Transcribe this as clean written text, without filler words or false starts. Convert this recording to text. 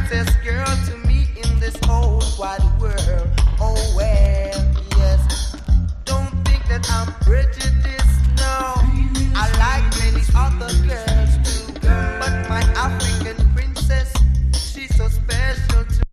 princess girl to me in this whole wide world. Oh well, yes. Don't think that I'm prejudiced, no. I like many other girls too, but my African princess, she's so special to